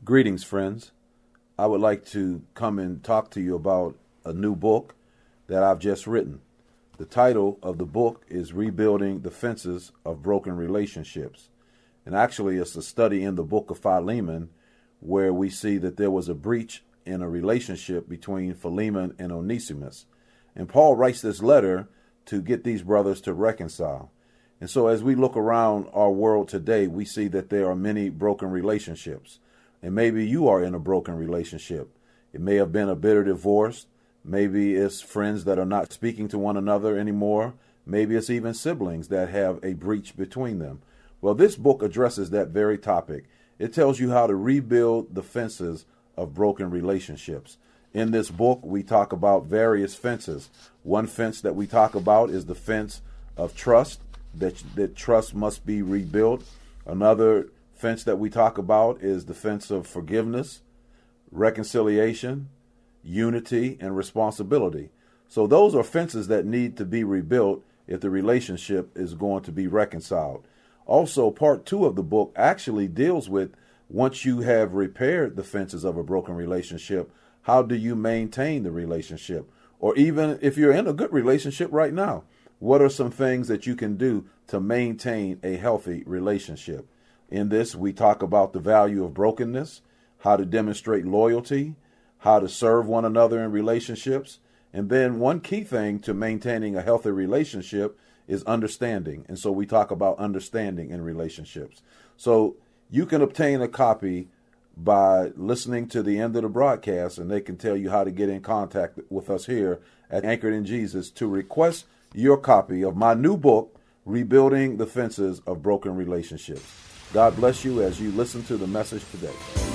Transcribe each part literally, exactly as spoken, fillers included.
Greetings, friends. I would like to come and talk to you about a new book that I've just written. The title of the book is Rebuilding the Fences of Broken Relationships. And actually, it's a study in the book of Philemon where we see that there was a breach in a relationship between Philemon and Onesimus. And Paul writes this letter to get these brothers to reconcile. And so as we look around our world today, we see that there are many broken relationships. And maybe you are in a broken relationship. It may have been a bitter divorce. Maybe it's friends that are not speaking to one another anymore. Maybe it's even siblings that have a breach between them. Well, this book addresses that very topic. It tells you how to rebuild the fences of broken relationships. In this book, we talk about various fences. One fence that we talk about is the fence of trust, that, that trust must be rebuilt. Another fence that we talk about is the fence of forgiveness, reconciliation, unity, and responsibility. So those are fences that need to be rebuilt if the relationship is going to be reconciled. Also, part two of the book actually deals with, once you have repaired the fences of a broken relationship, how do you maintain the relationship? Or even if you're in a good relationship right now, what are some things that you can do to maintain a healthy relationship? In this, we talk about the value of brokenness, how to demonstrate loyalty, how to serve one another in relationships. And then one key thing to maintaining a healthy relationship is understanding. And so we talk about understanding in relationships. So you can obtain a copy by listening to the end of the broadcast, and they can tell you how to get in contact with us here at Anchored in Jesus to request your copy of my new book, Rebuilding the Fences of Broken Relationships. God bless you as you listen to the message today.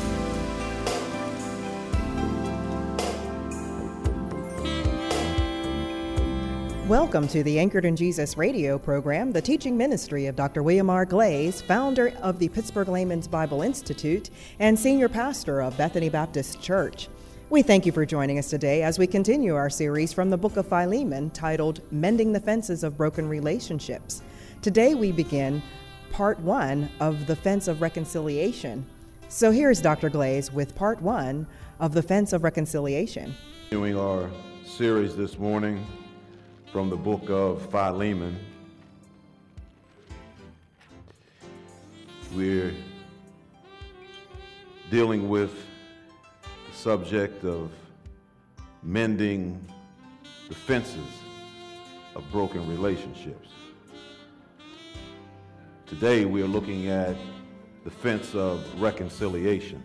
Welcome to the Anchored in Jesus radio program, the teaching ministry of Doctor William R. Glaze, founder of the Pittsburgh Layman's Bible Institute and senior pastor of Bethany Baptist Church. We thank you for joining us today as we continue our series from the book of Philemon titled Mending the Fences of Broken Relationships. Today we begin part one of the Fence of Reconciliation. So here's Doctor Glaze with part one of the Fence of Reconciliation. Continuing our series this morning from the book of Philemon, we're dealing with the subject of mending the fences of broken relationships. Today we are looking at the fence of reconciliation.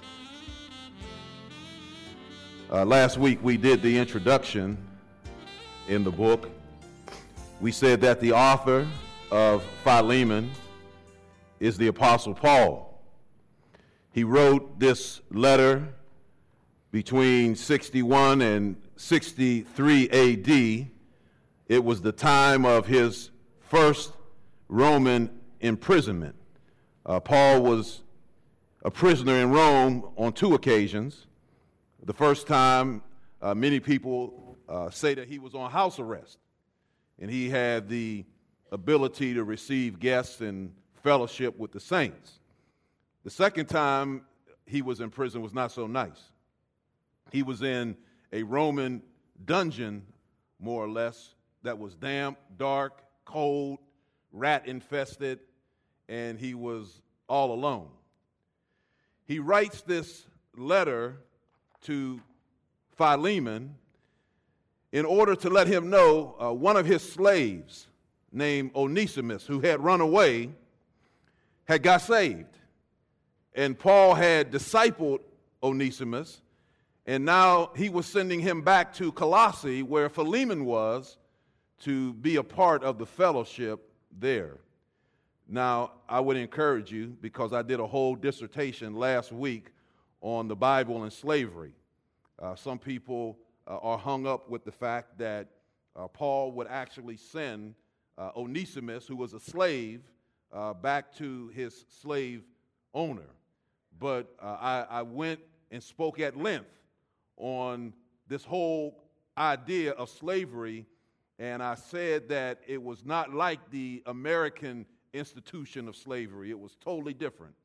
Uh, last week we did the introduction in the book. We said that the author of Philemon is the Apostle Paul. He wrote this letter between sixty-one and sixty-three A D. It was the time of his first Roman imprisonment. Uh, Paul was a prisoner in Rome on two occasions. The first time, uh, many people uh, say that he was on house arrest, and he had the ability to receive guests and fellowship with the saints. The second time he was in prison was not so nice. He was in a Roman dungeon, more or less, that was damp, dark, cold, rat-infested, and he was all alone. He writes this letter to Philemon in order to let him know uh, one of his slaves named Onesimus, who had run away, had got saved. And Paul had discipled Onesimus, and now he was sending him back to Colossae, where Philemon was, to be a part of the fellowship there. Now, I would encourage you, because I did a whole dissertation last week on the Bible and slavery. Uh, some people uh, are hung up with the fact that uh, Paul would actually send uh, Onesimus, who was a slave, uh, back to his slave owner. But uh, I, I went and spoke at length on this whole idea of slavery, and I said that it was not like the American institution of slavery. It was totally different.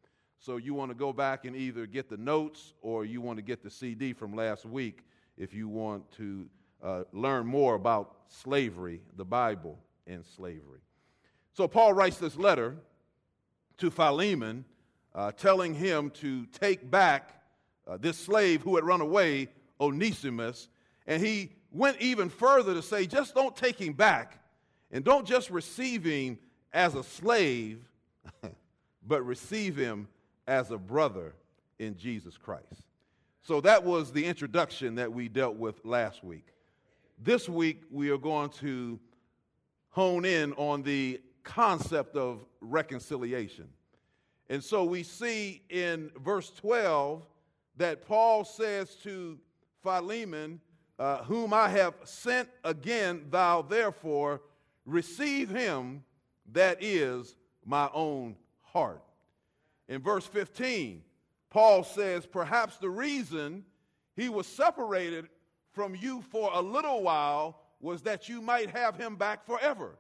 So you want to go back and either get the notes or you want to get the C D from last week if you want to uh, learn more about slavery, the Bible, and slavery. So Paul writes this letter to Philemon, uh, telling him to take back uh, this slave who had run away, Onesimus, and he went even further to say, just don't take him back, and don't just receive him as a slave, but receive him as a brother in Jesus Christ. So that was the introduction that we dealt with last week. This week, we are going to hone in on the concept of reconciliation. And so we see in verse twelve that Paul says to Philemon, uh, whom I have sent again, thou therefore receive him that is my own heart. In verse fifteen, Paul says, perhaps the reason he was separated from you for a little while was that you might have him back forever.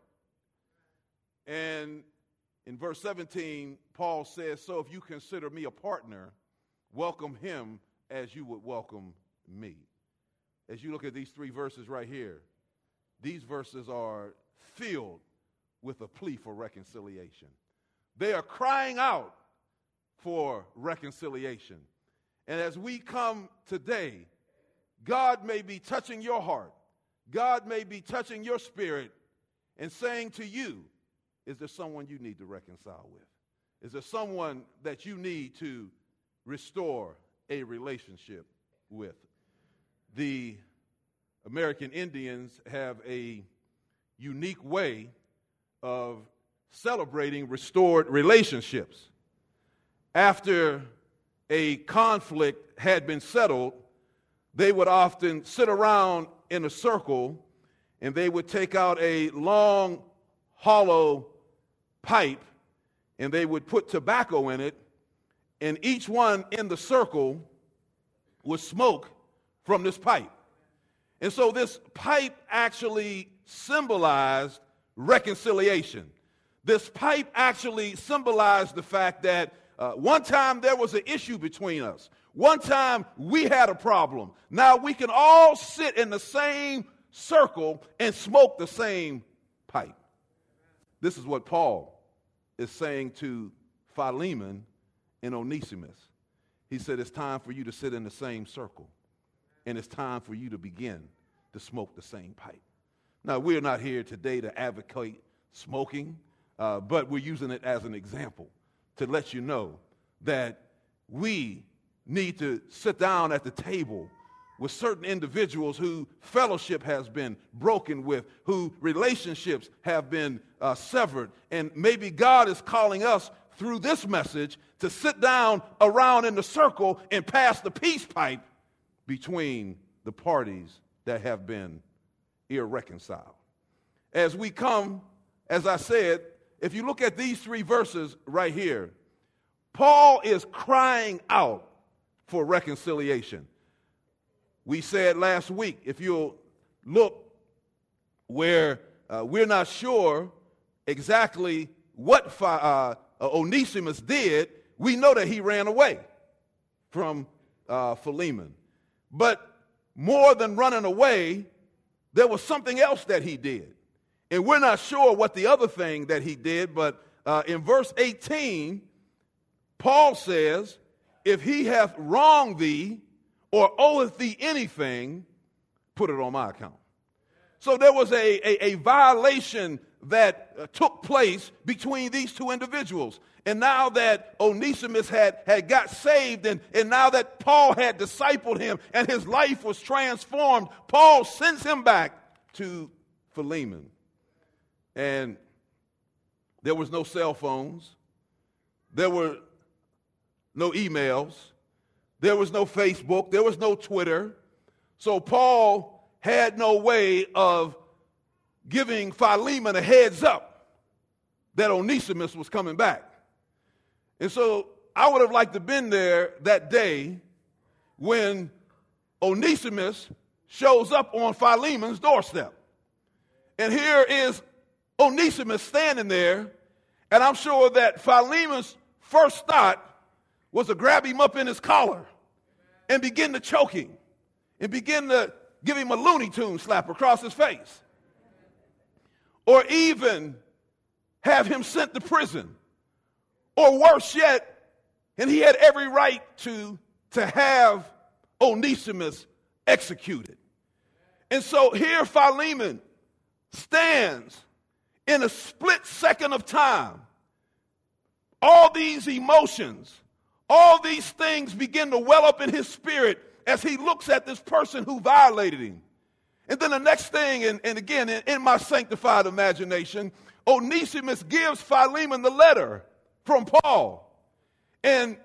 And in verse seventeen, Paul says, so if you consider me a partner, welcome him as you would welcome me. As you look at these three verses right here, these verses are filled with a plea for reconciliation. They are crying out for reconciliation. And as we come today, God may be touching your heart. God may be touching your spirit and saying to you, is there someone you need to reconcile with? Is there someone that you need to restore a relationship with? The American Indians have a unique way of celebrating restored relationships. After a conflict had been settled, they would often sit around in a circle and they would take out a long, hollow pipe and they would put tobacco in it, and each one in the circle would smoke from this pipe. And so this pipe actually symbolized reconciliation. This pipe actually symbolized the fact that uh, one time there was an issue between us. One time we had a problem. Now we can all sit in the same circle and smoke the same pipe. This is what Paul is saying to Philemon and Onesimus. He said, it's time for you to sit in the same circle, and it's time for you to begin to smoke the same pipe. Now, we're not here today to advocate smoking, uh, but we're using it as an example to let you know that we need to sit down at the table with certain individuals who fellowship has been broken with, who relationships have been uh, severed. And maybe God is calling us through this message to sit down around in the circle and pass the peace pipe between the parties that have been irreconciled. As we come, as I said, if you look at these three verses right here, Paul is crying out for reconciliation. We said last week, if you'll look where uh, we're not sure exactly what uh, Onesimus did, we know that he ran away from uh, Philemon. But more than running away, there was something else that he did. And we're not sure what the other thing that he did, but uh, in verse eighteen, Paul says, if he hath wronged thee or oweth thee anything, put it on my account. So there was a, a, a violation that uh, took place between these two individuals. And now that Onesimus had, had got saved, and, and now that Paul had discipled him and his life was transformed, Paul sends him back to Philemon. And there was no cell phones. There were no emails. There was no Facebook. There was no Twitter. So Paul had no way of giving Philemon a heads up that Onesimus was coming back. And so I would have liked to have been there that day when Onesimus shows up on Philemon's doorstep. And here is Onesimus standing there, and I'm sure that Philemon's first thought was to grab him up in his collar and begin to choke him and begin to give him a Looney Tune slap across his face. Or even have him sent to prison. Or worse yet, and he had every right to, to have Onesimus executed. And so here Philemon stands in a split second of time. All these emotions, all these things begin to well up in his spirit as he looks at this person who violated him. And then the next thing, and, and again, in, in my sanctified imagination, Onesimus gives Philemon the letter from Paul. And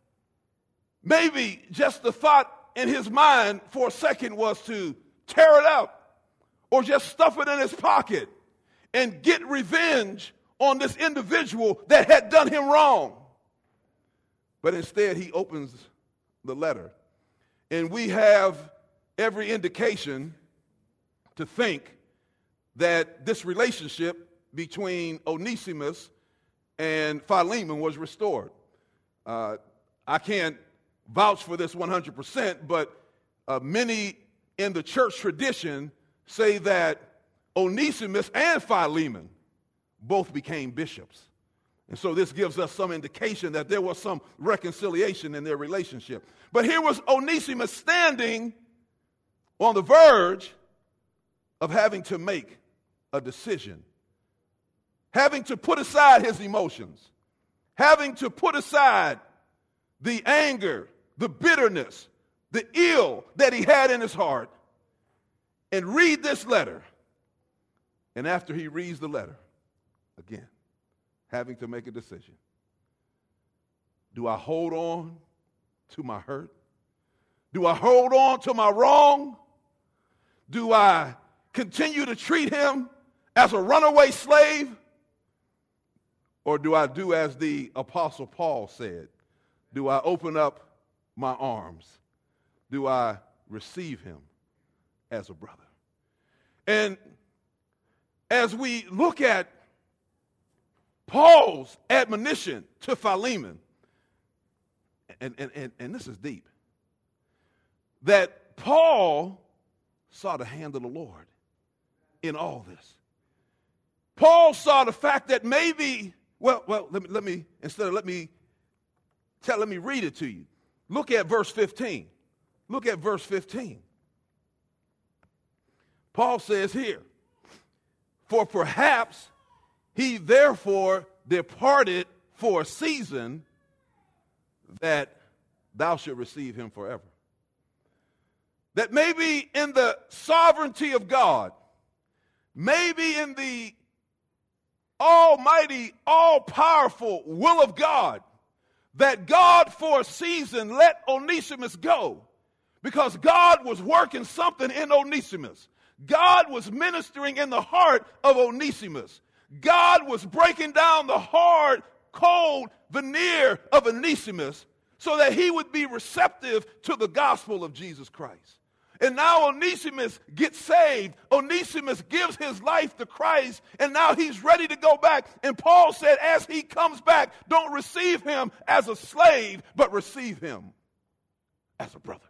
maybe just the thought in his mind for a second was to tear it out or just stuff it in his pocket and get revenge on this individual that had done him wrong. But instead, he opens the letter. And we have every indication to think that this relationship between Onesimus and Philemon was restored. Uh, I can't vouch for this one hundred percent, but uh, many in the church tradition say that Onesimus and Philemon both became bishops. And so this gives us some indication that there was some reconciliation in their relationship. But here was Onesimus standing on the verge of having to make a decision, having to put aside his emotions, having to put aside the anger, the bitterness, the ill that he had in his heart, and read this letter. And after he reads the letter, again, having to make a decision. Do I hold on to my hurt? Do I hold on to my wrong? Do I continue to treat him as a runaway slave? Or do I do as the Apostle Paul said? Do I open up my arms? Do I receive him as a brother? And as we look at Paul's admonition to Philemon, and, and, and, and this is deep, that Paul saw the hand of the Lord in all this. Paul saw the fact that maybe, well, well, let me, let me instead of let me tell, let me read it to you. Look at verse fifteen. Look at verse fifteen. Paul says here, for perhaps he therefore departed for a season that thou should receive him forever. That maybe in the sovereignty of God, maybe in the almighty, all-powerful will of God, that God for a season let Onesimus go because God was working something in Onesimus. God was ministering in the heart of Onesimus. God was breaking down the hard, cold veneer of Onesimus so that he would be receptive to the gospel of Jesus Christ. And now Onesimus gets saved. Onesimus gives his life to Christ, and now he's ready to go back. And Paul said, as he comes back, don't receive him as a slave, but receive him as a brother.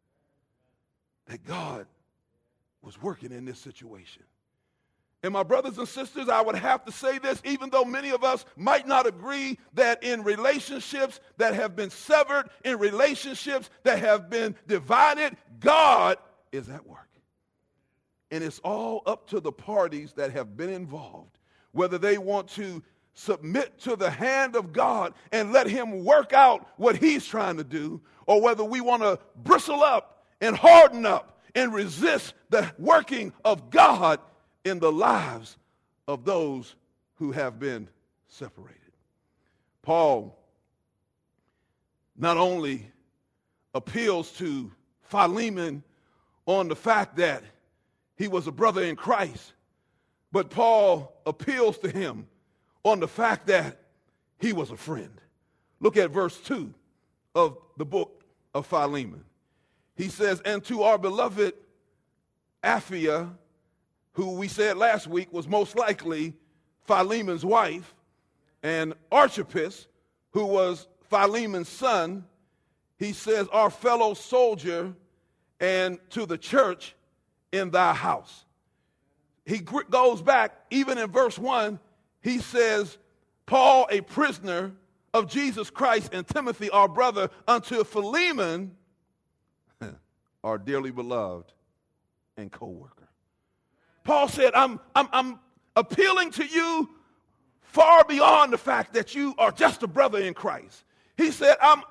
That God was working in this situation. And my brothers and sisters, I would have to say this, even though many of us might not agree, that in relationships that have been severed, in relationships that have been divided, God is at work. And it's all up to the parties that have been involved, whether they want to submit to the hand of God and let him work out what he's trying to do, or whether we want to bristle up and harden up and resist the working of God in the lives of those who have been separated. Paul not only appeals to Philemon on the fact that he was a brother in Christ, but Paul appeals to him on the fact that he was a friend. Look at verse two of the book of Philemon. He says, and to our beloved Apphia, who we said last week was most likely Philemon's wife, and Archippus, who was Philemon's son, he says, our fellow soldier, and to the church in thy house. He goes back, even in verse one, he says, Paul, a prisoner of Jesus Christ, and Timothy, our brother, unto Philemon, our dearly beloved and co-worker. Paul said, I'm, I'm, I'm appealing to you far beyond the fact that you are just a brother in Christ. He said, I'm,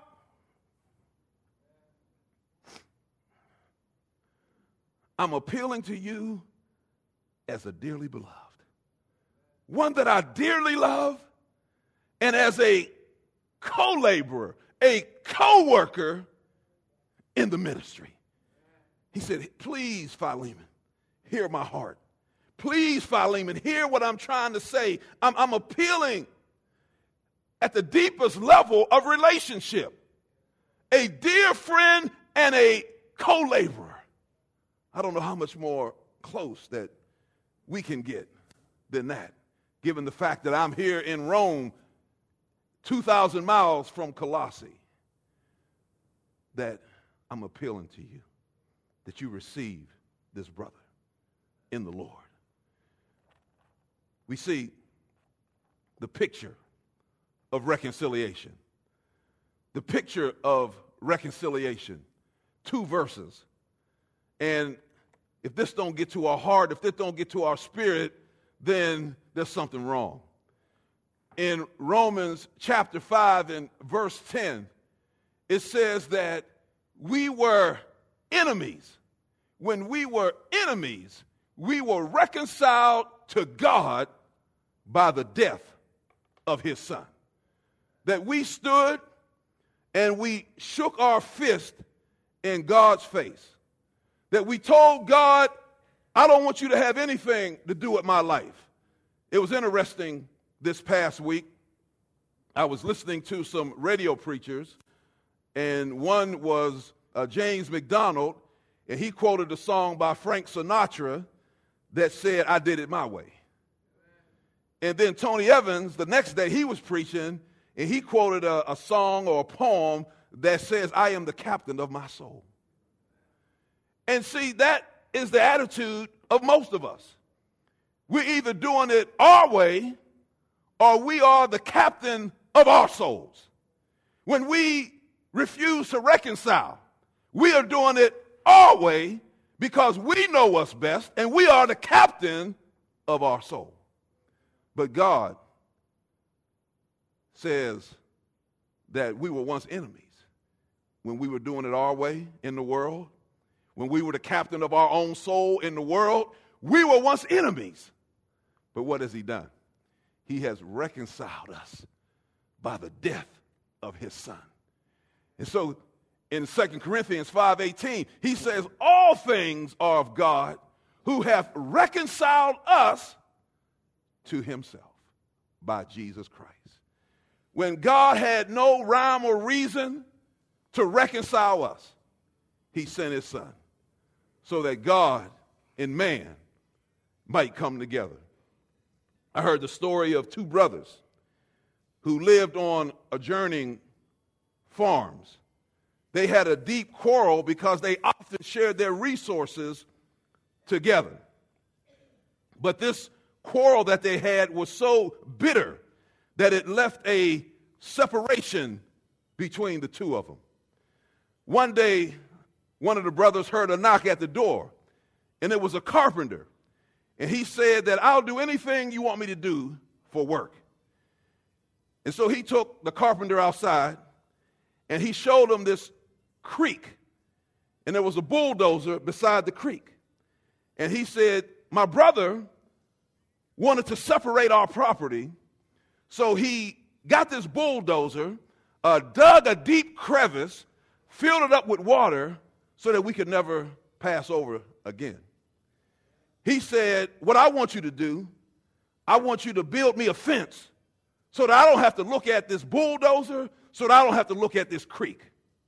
I'm appealing to you as a dearly beloved, one that I dearly love, and as a co-laborer, a co-worker in the ministry. He said, please, Philemon, hear my heart. Please, Philemon, hear what I'm trying to say. I'm, I'm appealing at the deepest level of relationship. A dear friend and a co-laborer. I don't know how much more close that we can get than that, given the fact that I'm here in Rome, two thousand miles from Colossae, that I'm appealing to you, that you receive this brother in the Lord. We see the picture of reconciliation. The picture of reconciliation. Two verses. And if this don't get to our heart, if this don't get to our spirit, then there's something wrong. In Romans chapter five and verse ten, it says that we were enemies. When we were enemies, we were reconciled to God by the death of his son. That we stood and we shook our fist in God's face. That we told God, I don't want you to have anything to do with my life. It was interesting this past week. I was listening to some radio preachers, and one was uh, James McDonald, and he quoted a song by Frank Sinatra that said, I did it my way. And then Tony Evans, the next day, he was preaching, and he quoted a, a song or a poem that says, I am the captain of my soul. And see, that is the attitude of most of us. We're either doing it our way, or we are the captain of our souls. When we refuse to reconcile, we are doing it our way because we know what's best, and we are the captain of our soul. But God says that we were once enemies when we were doing it our way in the world. When we were the captain of our own soul in the world, we were once enemies. But what has he done? He has reconciled us by the death of his son. And so in Second Corinthians five eighteen, he says, all things are of God, who hath reconciled us to himself by Jesus Christ. When God had no rhyme or reason to reconcile us, he sent his son so that God and man might come together. I heard the story of two brothers who lived on adjoining farms. They had a deep quarrel because they often shared their resources together. But this quarrel that they had was so bitter that it left a separation between the two of them. One day, one of the brothers heard a knock at the door, and it was a carpenter. And he said that, I'll do anything you want me to do for work. And so he took the carpenter outside, and he showed him this creek. And there was a bulldozer beside the creek. And he said, my brother wanted to separate our property, so he got this bulldozer, uh, dug a deep crevice, filled it up with water so that we could never pass over again. He said, what I want you to do, I want you to build me a fence so that I don't have to look at this bulldozer, so that I don't have to look at this creek.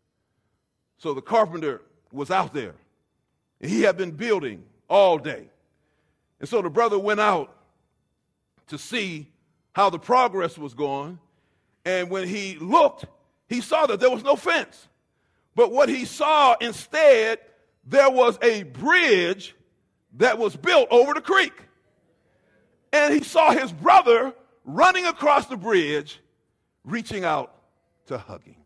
So the carpenter was out there, and he had been building all day. And so the brother went out to see how the progress was going, and when he looked, He saw that there was no fence. But what he saw instead, there was a bridge that was built over the creek. And he saw his brother running across the bridge, reaching out to hug him.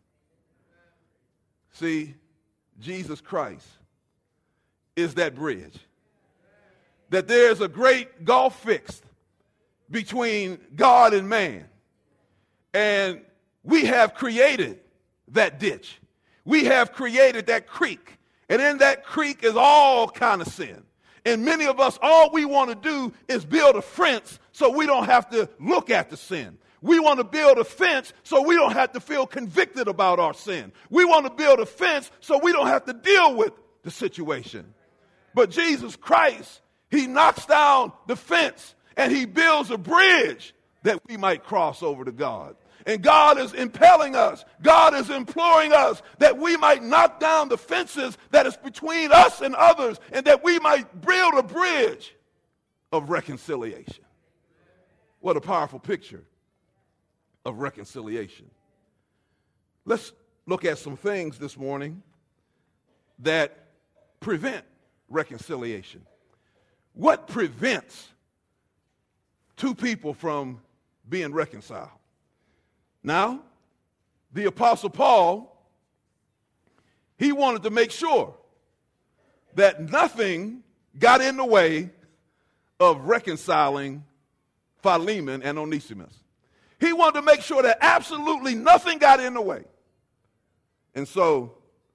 See, Jesus Christ is that bridge. That there's a great gulf fixed between God and man. And we have created that ditch. We have created that creek. And in that creek is all kind of sin. And many of us, all we want to do is build a fence so we don't have to look at the sin. We want to build a fence so we don't have to feel convicted about our sin. We want to build a fence so we don't have to deal with the situation. But Jesus Christ, he knocks down the fence and he builds a bridge that we might cross over to God. And God is impelling us, God is imploring us that we might knock down the fences that is between us and others, and that we might build a bridge of reconciliation. What a powerful picture of reconciliation. Let's look at some things this morning that prevent reconciliation. What prevents two people from being reconciled? Now, the Apostle Paul, he wanted to make sure that nothing got in the way of reconciling Philemon and Onesimus. He wanted to make sure that absolutely nothing got in the way. And so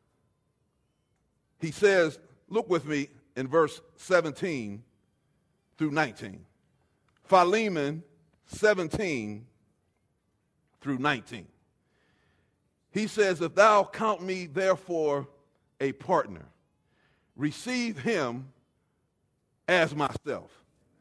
he says, look with me in verse seventeen through nineteen. Philemon seventeen through nineteen. He says, if thou count me therefore a partner, receive him as myself.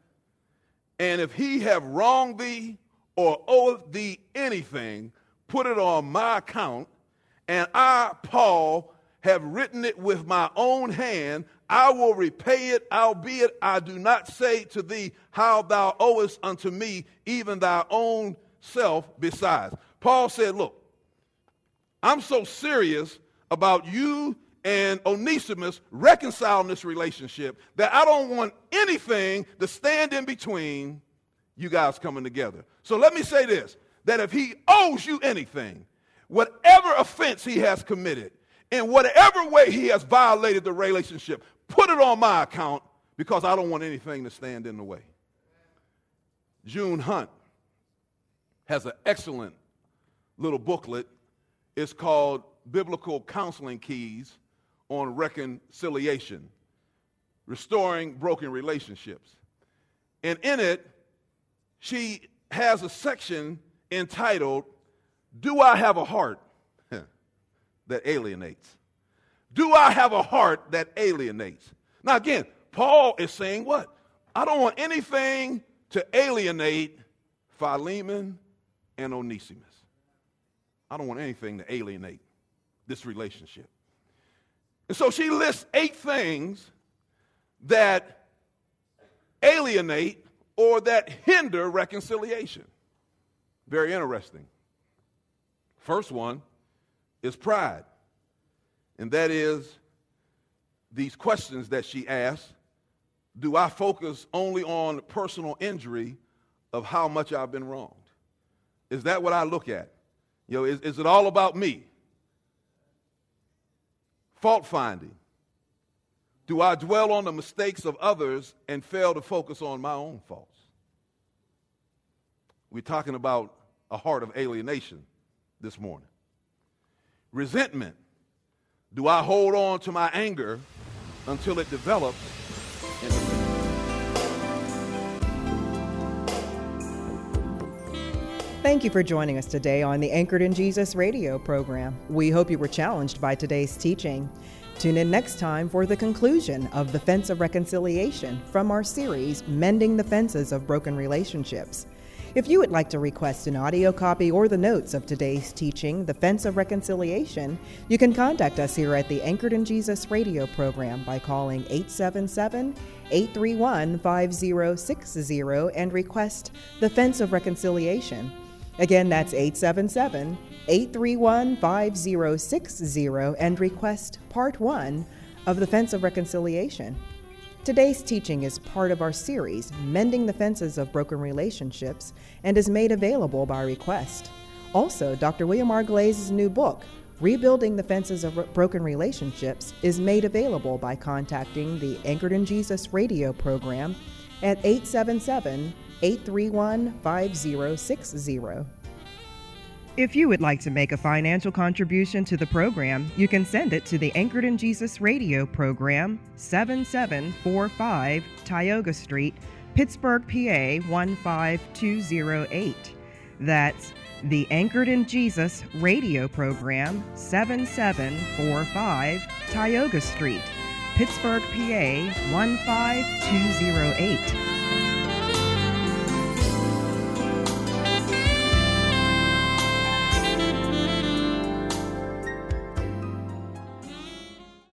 And if he have wronged thee or oweth thee anything, put it on my account, and I, Paul, have written it with my own hand. I will repay it, albeit I do not say to thee how thou owest unto me, even thy own self besides. Paul said, look, I'm so serious about you and Onesimus reconciling this relationship that I don't want anything to stand in between you guys coming together. So let me say this, that if he owes you anything, whatever offense he has committed, in whatever way he has violated the relationship, put it on my account, because I don't want anything to stand in the way. June Hunt has an excellent little booklet. It's called Biblical Counseling Keys on Reconciliation, Restoring Broken Relationships. And in it, she has a section entitled, Do I Have a Heart That Alienates? Do I have a heart that alienates? Now again, Paul is saying what? I don't want anything to alienate Philemon and Onesimus. I don't want anything to alienate this relationship. And so she lists eight things that alienate or that hinder reconciliation. Very interesting. First one is pride. And that is these questions that she asks. Do I focus only on personal injury of how much I've been wronged? Is that what I look at? You know, is, is it all about me? Fault finding. Do I dwell on the mistakes of others and fail to focus on my own faults? We're talking about a heart of alienation this morning. Resentment. Do I hold on to my anger until it develops into bitterness? Thank you for joining us today on the Anchored in Jesus radio program. We hope you were challenged by today's teaching. Tune in next time for the conclusion of The Fence of Reconciliation from our series, Mending the Fences of Broken Relationships. If you would like to request an audio copy or the notes of today's teaching, The Fence of Reconciliation, you can contact us here at the Anchored in Jesus radio program by calling eight seven seven, eight three one, five zero six zero and request The Fence of Reconciliation. Again, that's eight seven seven, eight three one, five zero six zero and request Part one of the Fence of Reconciliation. Today's teaching is part of our series, Mending the Fences of Broken Relationships, and is made available by request. Also, Doctor William R. Glaze's new book, Rebuilding the Fences of Broken Relationships, is made available by contacting the Anchored in Jesus radio program at eight seven seven, eight three one, five zero six zero. If you would like to make a financial contribution to the program, you can send it to the Anchored in Jesus radio program, seven seven four five Tioga Street, Pittsburgh, P A one five two zero eight. That's the Anchored in Jesus radio program, seven seven four five Tioga Street, Pittsburgh, P A one five two zero eight.